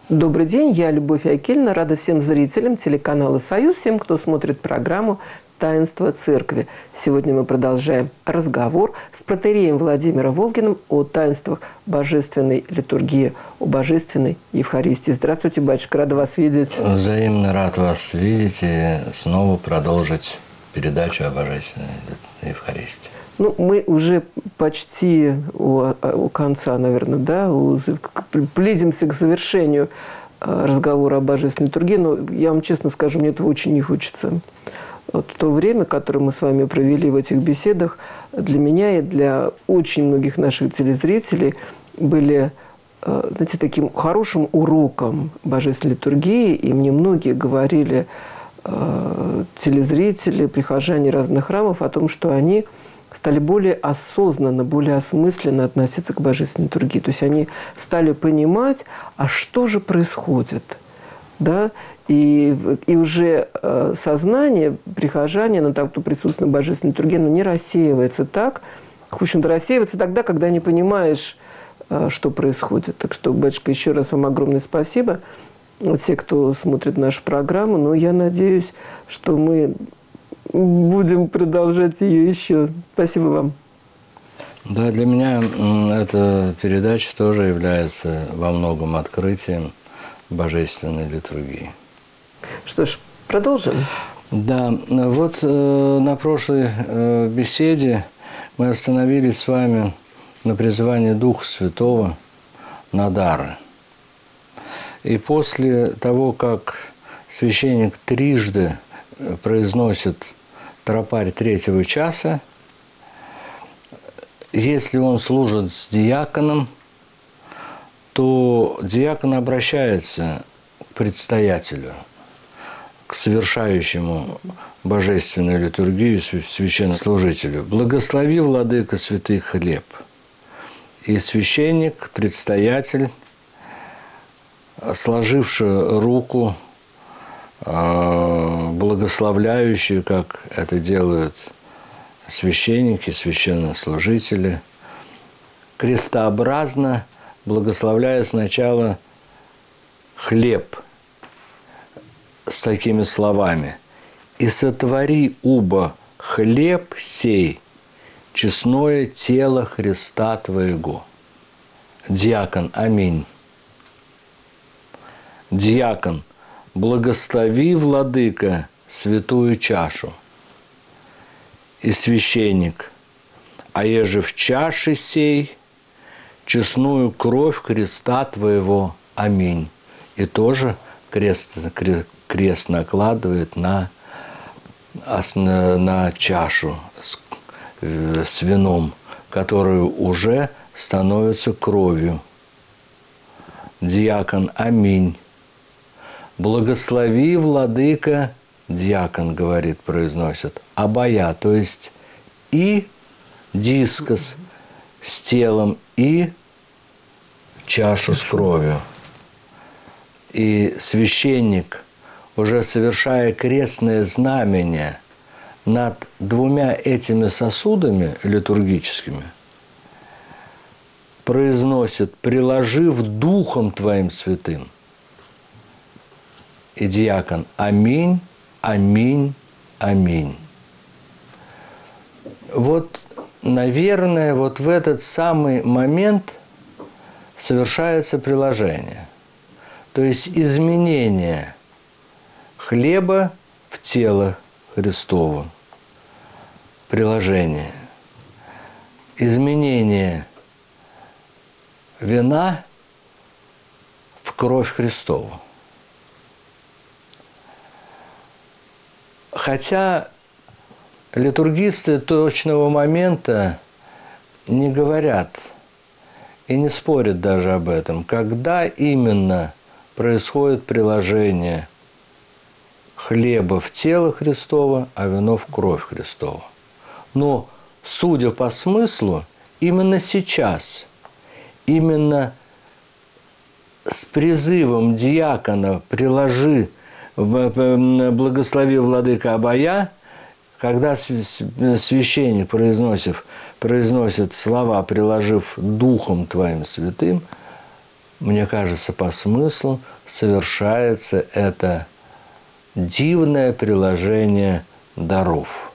Добрый день, я Любовь Акельна, рада всем зрителям телеканала «Союз», всем, кто смотрит программу «Таинство церкви». Сегодня мы продолжаем разговор с протоиереем Владимиром Волгиным о таинствах божественной литургии, о божественной Евхаристии. Здравствуйте, батюшка, рада вас видеть. Взаимно рад вас видеть и снова продолжить передачу о божественной Евхаристии. Ну, мы уже почти у конца, наверное, да, близимся к завершению разговора о божественной литургии, но я вам честно скажу, мне этого очень не хочется. Вот то время, которое мы с вами провели в этих беседах, для меня и для очень многих наших телезрителей были, знаете, таким хорошим уроком божественной литургии, и мне многие говорили, телезрители, прихожане разных храмов, о том, что они стали более осознанно, более осмысленно относиться к божественной литургии. То есть они стали понимать, а что же происходит. Да? И уже сознание прихожанина, того, кто присутствует на божественной литургии, оно не рассеивается так. В общем-то, рассеивается тогда, когда не понимаешь, что происходит. Так что, батюшка, еще раз вам огромное спасибо. Те, кто смотрит нашу программу, но я надеюсь, что мы будем продолжать ее еще. Спасибо вам. Да, для меня эта передача тоже является во многом открытием божественной литургии. Что ж, продолжим. Да, вот на прошлой беседе мы остановились с вами на призывании Духа Святого на дары. И после того, как священник трижды произносит тропарь третьего часа, если он служит с диаконом, то диакон обращается к предстоятелю, к совершающему божественную литургию священнослужителю. «Благослови, владыка, святый хлеб». И священник, предстоятель, сложивший руку, благословляющие, как это делают священники, священнослужители, крестообразно благословляя сначала хлеб с такими словами: «И сотвори, убо, хлеб сей, честное тело Христа Твоего». Диакон: аминь. Диакон: благослови, владыка, святую чашу. И священник: а еже в чаше сей честную кровь Христа Твоего. Аминь. И тоже крест накладывает на чашу с вином, которую уже становится кровью. Диакон: аминь. Благослови, владыка, диакон говорит, произносит, абая, то есть и дискос с телом, и чашу с кровью. И священник, уже совершая крестное знамение над двумя этими сосудами литургическими, произносит: приложив Духом Твоим Святым. И диакон: аминь, аминь, аминь. Вот, наверное, вот в этот самый момент совершается приложение. То есть изменение хлеба в тело Христово. Приложение. Изменение вина в кровь Христову. Хотя литургисты точного момента не говорят и не спорят даже об этом, когда именно происходит приложение хлеба в тело Христово, а вино в кровь Христову. Но, судя по смыслу, именно сейчас, именно с призывом диакона «приложи, благослови, владыка, абая», когда священник произносит слова «приложив Духом Твоим Святым», мне кажется, по смыслу совершается это дивное приложение даров.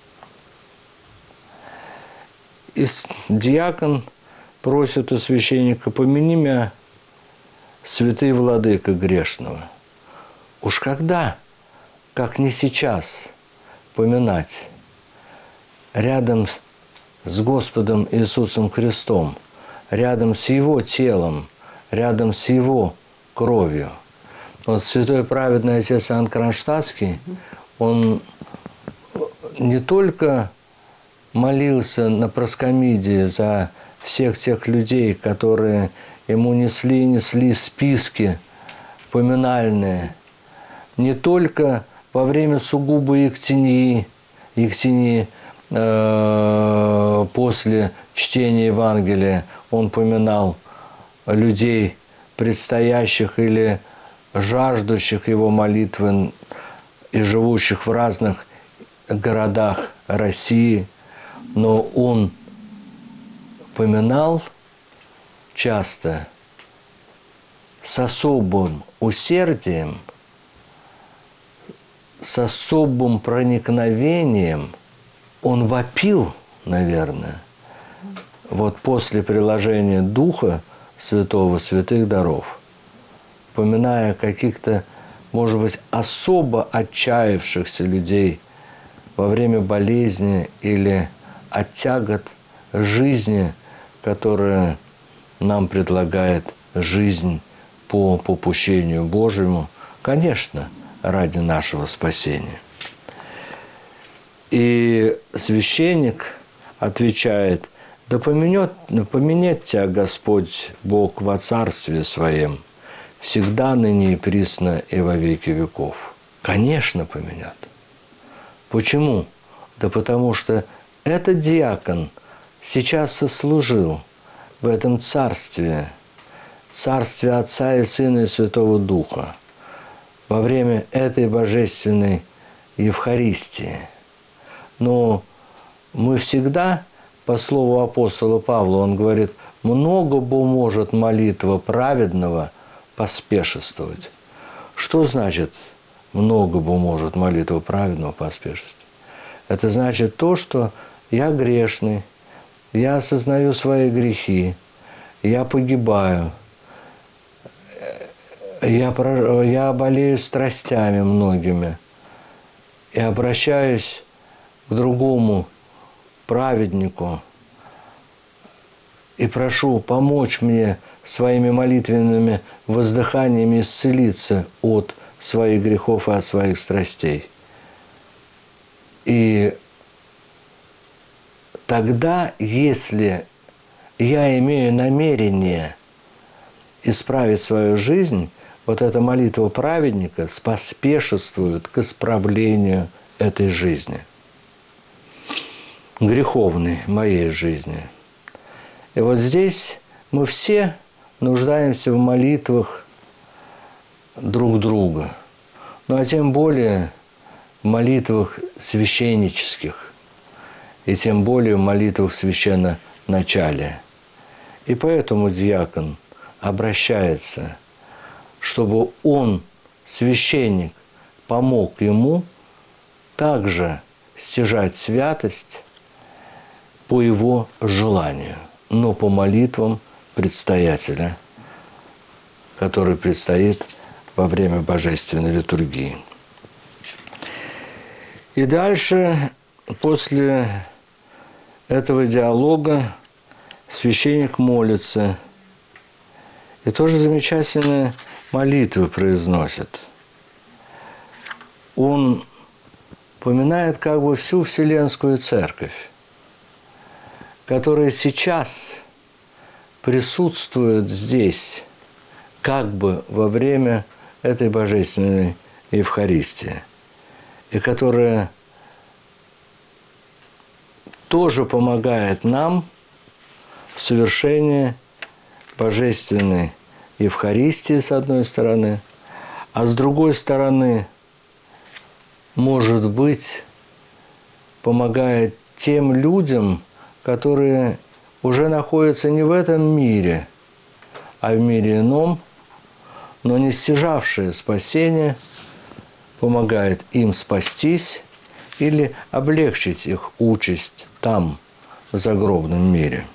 И диакон просит у священника: помяни меня, святый владыка грешного. Уж когда, как не сейчас, поминать рядом с Господом Иисусом Христом, рядом с Его телом, рядом с Его кровью. Вот святой праведный отец Иоанн Кронштадтский, он не только молился на проскомидии за всех тех людей, которые ему несли списки поминальные, не только во время сугубой Ектении, после чтения Евангелия он поминал людей, предстоящих или жаждущих его молитвы и живущих в разных городах России, но он поминал часто с особым усердием, с особым проникновением. Он вопил, наверное, вот после приложения Духа Святого, святых даров, поминая каких-то, может быть, особо отчаявшихся людей во время болезни или от тягот жизни, которая нам предлагает жизнь по попущению Божьему, конечно, ради нашего спасения. И священник отвечает: да поменять тебя Господь Бог во Царстве Своем, всегда, ныне и присно, и во веки веков. Конечно, поменят. Почему? Да потому что этот диакон сейчас сослужил в этом царстве, царстве Отца и Сына и Святого Духа, во время этой божественной Евхаристии. Но мы всегда, по слову апостола Павла, он говорит: много бы может молитва праведного поспешествовать. Что значит много бы может молитва праведного поспешествовать? Это значит то, что я грешный, я осознаю свои грехи, я погибаю, я болею страстями многими и обращаюсь к другому праведнику и прошу помочь мне своими молитвенными воздыханиями исцелиться от своих грехов и от своих страстей. И тогда, если я имею намерение исправить свою жизнь, вот эта молитва праведника споспешествует к исправлению этой жизни, греховной моей жизни. И вот здесь мы все нуждаемся в молитвах друг друга, ну а тем более в молитвах священнических, и тем более в молитвах священноначалия. И поэтому диакон обращается, чтобы он, священник, помог ему также стяжать святость по его желанию, но по молитвам предстоятеля, который предстоит во время божественной литургии. И дальше, после этого диалога, священник молится и тоже замечательные молитвы произносит. Он поминает как бы всю Вселенскую Церковь, которая сейчас присутствует здесь, как бы во время этой божественной Евхаристии, и которая тоже помогает нам в совершении божественной Евхаристии, с одной стороны, а с другой стороны, может быть, помогает тем людям, которые уже находятся не в этом мире, а в мире ином, но не стяжавшее спасение помогает им спастись или облегчить их участь там, в загробном мире.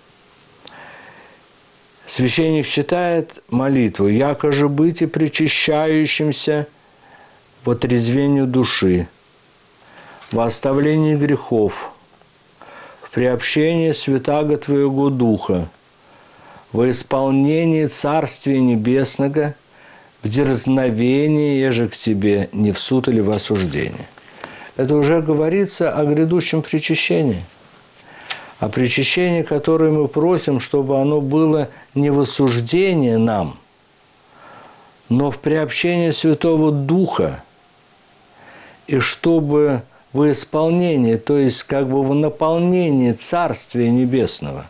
Священник читает молитву «Яко же быть и причащающимся в отрезвению души, во оставлении грехов, в приобщении святаго Твоего Духа, во исполнении Царствия Небесного, в дерзновении, еже к Тебе, не в суд или в осуждение». Это уже говорится о грядущем причащении. О причащении, которое мы просим, чтобы оно было не в осуждение нам, но в приобщении Святого Духа, и чтобы в исполнении, то есть как бы в наполнении Царствия Небесного,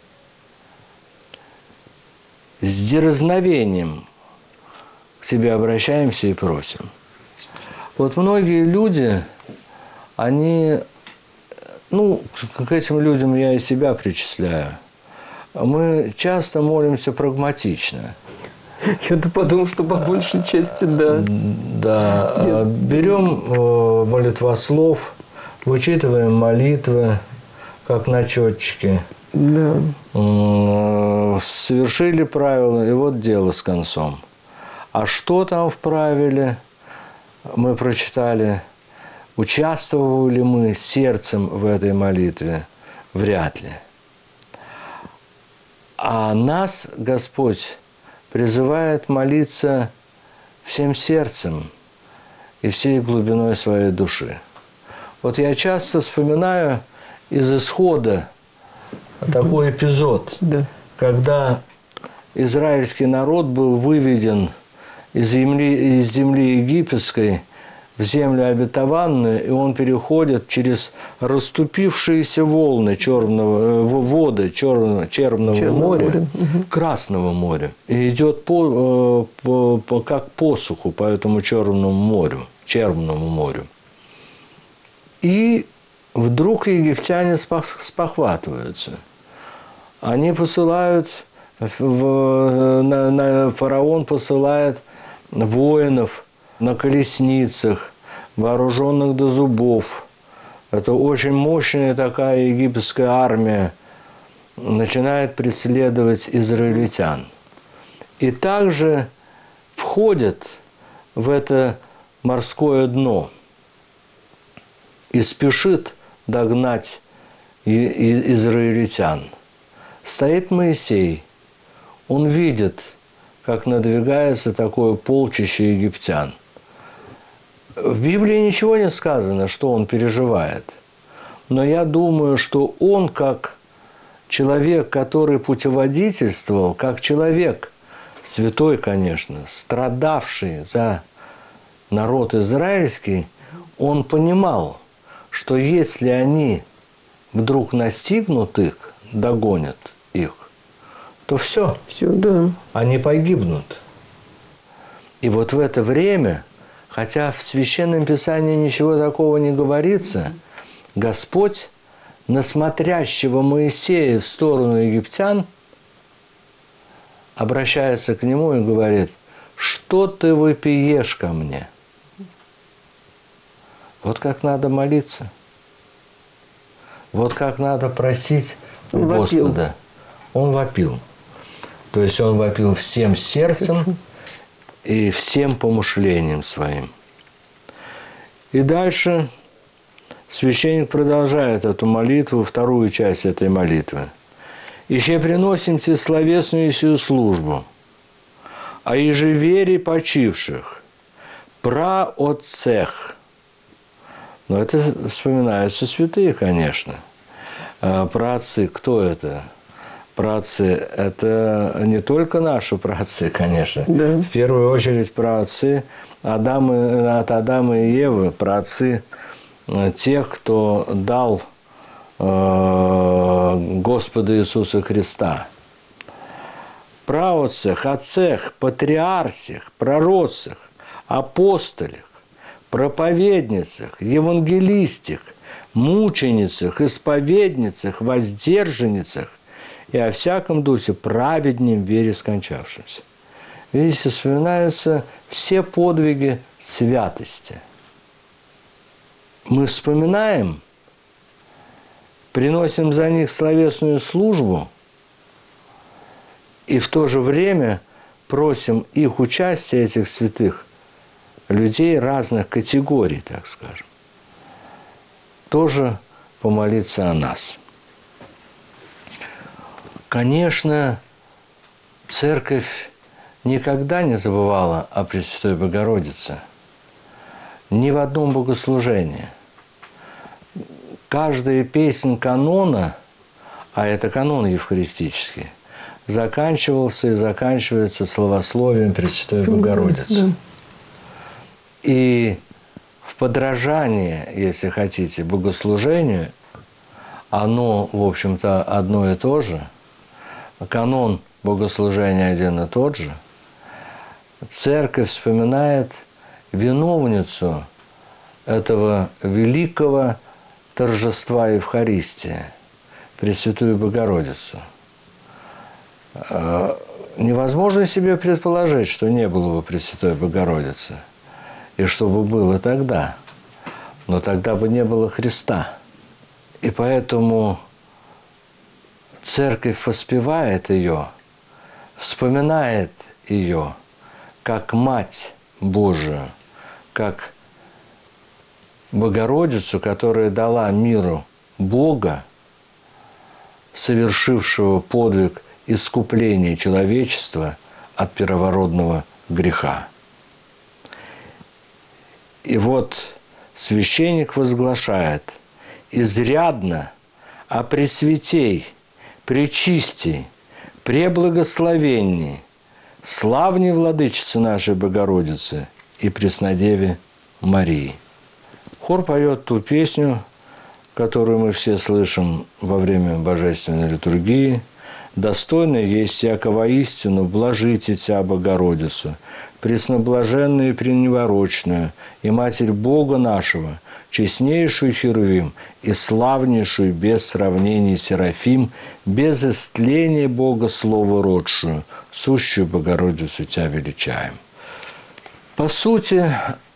с дерзновением к Тебе обращаемся и просим. Вот многие люди, они, к этим людям я и себя причисляю, мы часто молимся прагматично. Я-то подумал, что по большей части, да. Да. Берем молитвослов, вычитываем молитвы, как на счетчике. Да. Совершили правила, и вот дело с концом. А что там в правиле? Мы прочитали. Участвовали мы сердцем в этой молитве? Вряд ли. А нас Господь призывает молиться всем сердцем и всей глубиной своей души. Вот я часто вспоминаю из Исхода такой эпизод, да. Когда израильский народ был выведен из земли египетской в землю обетованную, и он переходит через расступившиеся волны воды Черного моря, Красного моря, и идет как посуху по этому Черному морю. И вдруг египтяне спохватываются. Они посылают, фараон посылает воинов на колесницах, вооруженных до зубов. Это очень мощная такая египетская армия начинает преследовать израильтян. И также входят в это морское дно и спешит догнать израильтян. Стоит Моисей, он видит, как надвигается такое полчище египтян. В Библии ничего не сказано, что он переживает. Но я думаю, что он, как человек, который путеводительствовал, как человек, святой, конечно, страдавший за народ израильский, он понимал, что если они вдруг настигнут их, догонят их, то все, да. Они погибнут. И вот в это время, хотя в Священном Писании ничего такого не говорится, Господь на смотрящего Моисея в сторону египтян обращается к нему и говорит: «Что ты вопиешь ко мне?» Вот как надо молиться. Вот как надо просить Господа. Он вопил. То есть он вопил всем сердцем и всем помышлением своим. И дальше священник продолжает эту молитву, вторую часть этой молитвы. «Еще приносимте словесную сию службу, а иже вере почивших, праотцех». Но это вспоминаются святые, конечно. Праотцы, кто это? Праотцы – это не только наши праотцы, конечно. Да. В первую очередь праотцы от Адама и Евы, праотцы тех, кто дал Господа Иисуса Христа. Праотцех, отцех, патриарсих, пророцах, апостолях, проповедницах, евангелистах, мученицах, исповедницах, воздержанницах и о всяком дусе праведнем в вере скончавшемся». Видите, вспоминаются все подвиги святости. Мы вспоминаем, приносим за них словесную службу и в то же время просим их участия, этих святых людей разных категорий, так скажем, тоже помолиться о нас. Конечно, Церковь никогда не забывала о Пресвятой Богородице. Ни в одном богослужении. Каждая песнь канона, а это канон евхаристический, заканчивался и заканчивается словословием Пресвятой Богородицы. Да. И в подражании, если хотите, богослужению, оно, в общем-то, одно и то же, канон богослужения один и тот же, Церковь вспоминает виновницу этого великого торжества Евхаристии, Пресвятую Богородицу. Невозможно себе предположить, что не было бы Пресвятой Богородицы, и что бы было тогда. Но тогда бы не было Христа. И поэтому Церковь воспевает ее, вспоминает ее как Мать Божию, как Богородицу, которая дала миру Бога, совершившего подвиг искупления человечества от первородного греха. И вот священник возглашает: «Изрядно, а пресвятей, пречистей, преблагословенней, славней владычицы нашей Богородицы и Преснодеве Марии». Хор поет ту песню, которую мы все слышим во время божественной литургии: «Достойно есть всякого истину, блажите Тя, Богородицу, пресноблаженную и преневорочную, и Матерь Бога нашего, честнейшую Херувим и славнейшую без сравнений Серафим, без истления Бога Слово родшую, сущую Богородицу Тя величаем». По сути,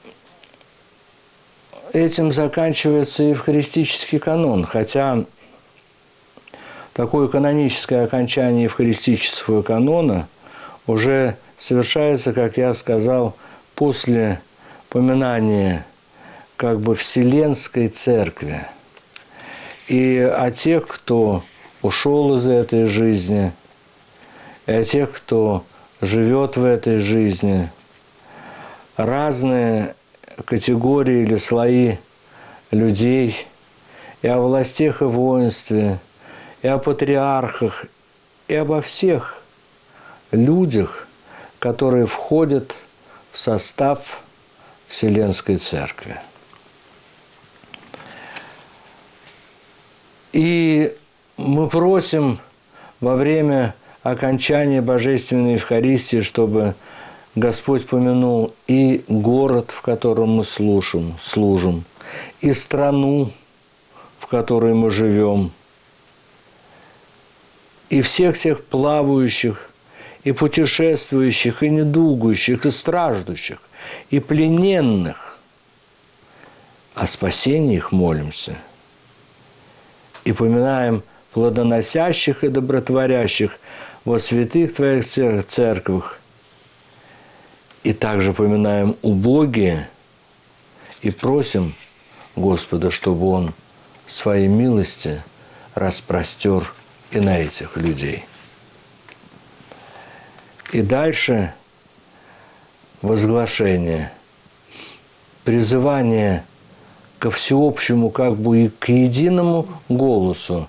этим заканчивается евхаристический канон, хотя такое каноническое окончание евхаристического канона уже совершается, как я сказал, после поминания как бы Вселенской Церкви и о тех, кто ушел из этой жизни, и о тех, кто живет в этой жизни. Разные категории или слои людей, и о властях и воинстве, и о патриархах, и обо всех людях, которые входят в состав Вселенской Церкви. И мы просим во время окончания Божественной Евхаристии, чтобы Господь помянул и город, в котором мы служим, и страну, в которой мы живем, и всех плавающих, и путешествующих, и недугующих, и страждущих, и плененных. О спасении их молимся. И поминаем плодоносящих и добротворящих во святых Твоих церквах. И также поминаем убогие и просим Господа, чтобы Он своей милости распростер и на этих людей. И дальше возглашение, призывание ко всеобщему, как бы и к единому голосу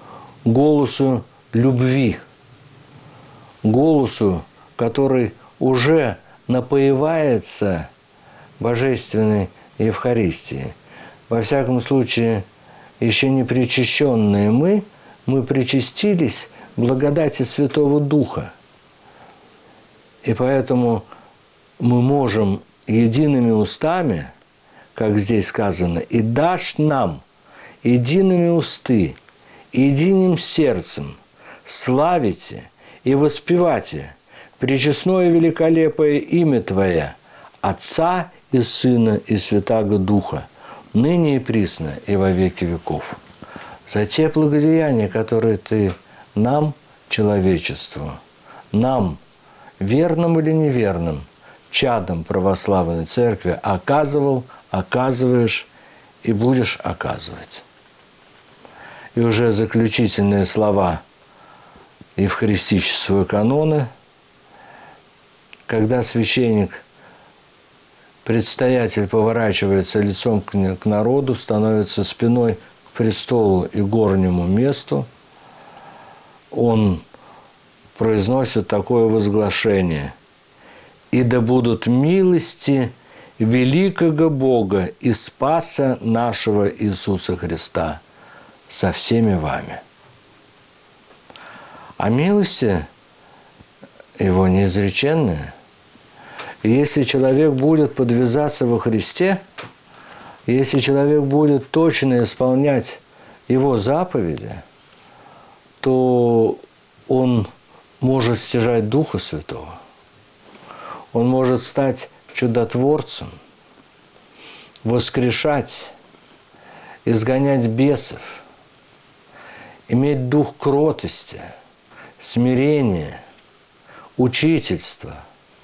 любви, голосу, который уже напоивается Божественной Евхаристией. Во всяком случае, еще не причащенные мы причастились благодати Святого Духа. И поэтому мы можем едиными устами, как здесь сказано, «И дашь нам едиными усты, единым сердцем славите и воспевате пречестное великолепое имя Твое, Отца и Сына и Святаго Духа, ныне и присно и во веки веков. За те благодеяния, которые Ты нам, человечеству, нам, верным или неверным, чадом православной церкви, оказывал, оказываешь и будешь оказывать. И уже заключительные слова евхаристического канона, когда священник, предстоятель, поворачивается лицом к народу, становится спиной к престолу и горнему месту, он произносит такое возглашение: «И да будут милости великого Бога и Спаса нашего Иисуса Христа со всеми вами». А милости его неизреченные. И если человек будет подвязаться во Христе, если человек будет точно исполнять его заповеди, то он может стяжать Духа Святого. Он может стать чудотворцем, воскрешать, изгонять бесов, иметь дух кротости, смирения, учительства,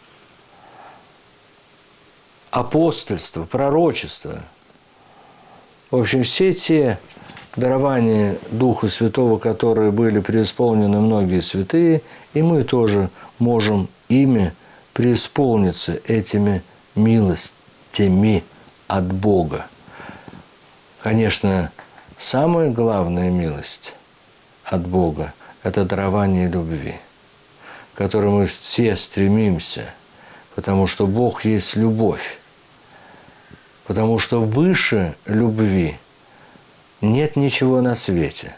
апостольства, пророчества. В общем, все те дарования Духа Святого, которые были преисполнены многие святые, и мы тоже можем ими преисполниться, этими милостями от Бога. Конечно, самая главная милость от Бога – это дарование любви, к которой мы все стремимся, потому что Бог есть любовь, потому что выше любви нет ничего на свете.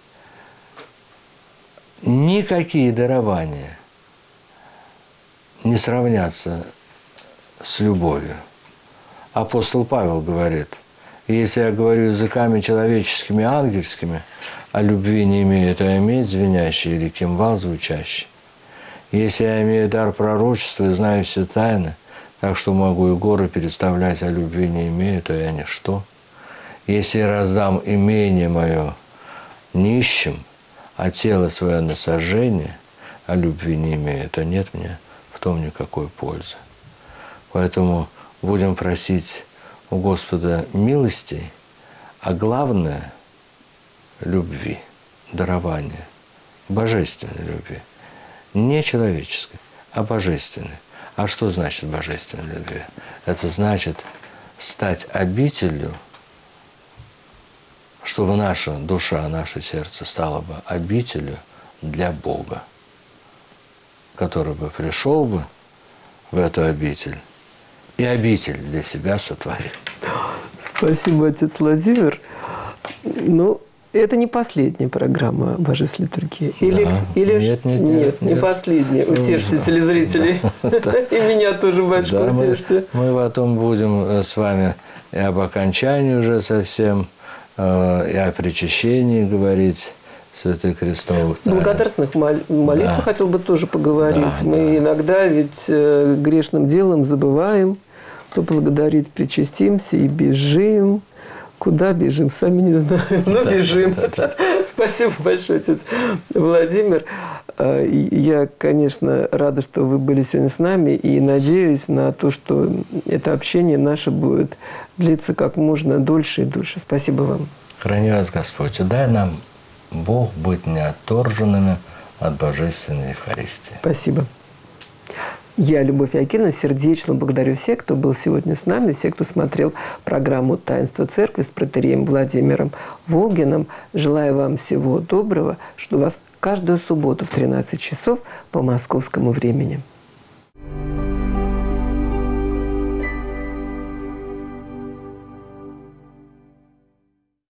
Никакие дарования не сравнятся с любовью. Апостол Павел говорит: если я говорю языками человеческими, ангельскими, а любви не имею, то я иметь звенящий или кимвал звучащий. Если я имею дар пророчества и знаю все тайны, так что могу и горы переставлять, а любви не имею, то я ничто. Если я раздам имение мое нищим, а тело свое на сожжение, а любви не имею, то нет мне в том никакой пользы. Поэтому будем просить у Господа милостей, а главное – любви, дарования, божественной любви. Не человеческой, а божественной. А что значит божественной любви? Это значит стать обителью, чтобы наша душа, наше сердце стало бы обителью для Бога, который бы пришел бы в эту обитель и обитель для себя сотворил. Спасибо, отец Владимир. Ну, это не последняя программа «Божественной литургии». Нет, не последняя. Утешьте телезрителей. И меня тоже, батюшка, утешьте. Мы потом будем с вами и об окончании уже совсем, и о причащении говорить святых крестовых тайн. Благодарственных молитвах хотел бы тоже поговорить. Мы иногда ведь грешным делом забываем поблагодарить, причастимся и бежим. Куда бежим, сами не знаем, но бежим. Спасибо большое, отец Владимир. Я, конечно, рада, что вы были сегодня с нами, и надеюсь на то, что это общение наше будет длиться как можно дольше и дольше. Спасибо вам. Храни вас Господь, и дай нам, Бог, быть неотторженными от Божественной Евхаристии. Спасибо. Я, Любовь Якина, сердечно благодарю всех, кто был сегодня с нами, всех, кто смотрел программу «Таинство Церкви» с протоиереем Владимиром Волгиным. Желаю вам всего доброго, что у вас каждую субботу в 13 часов по московскому времени.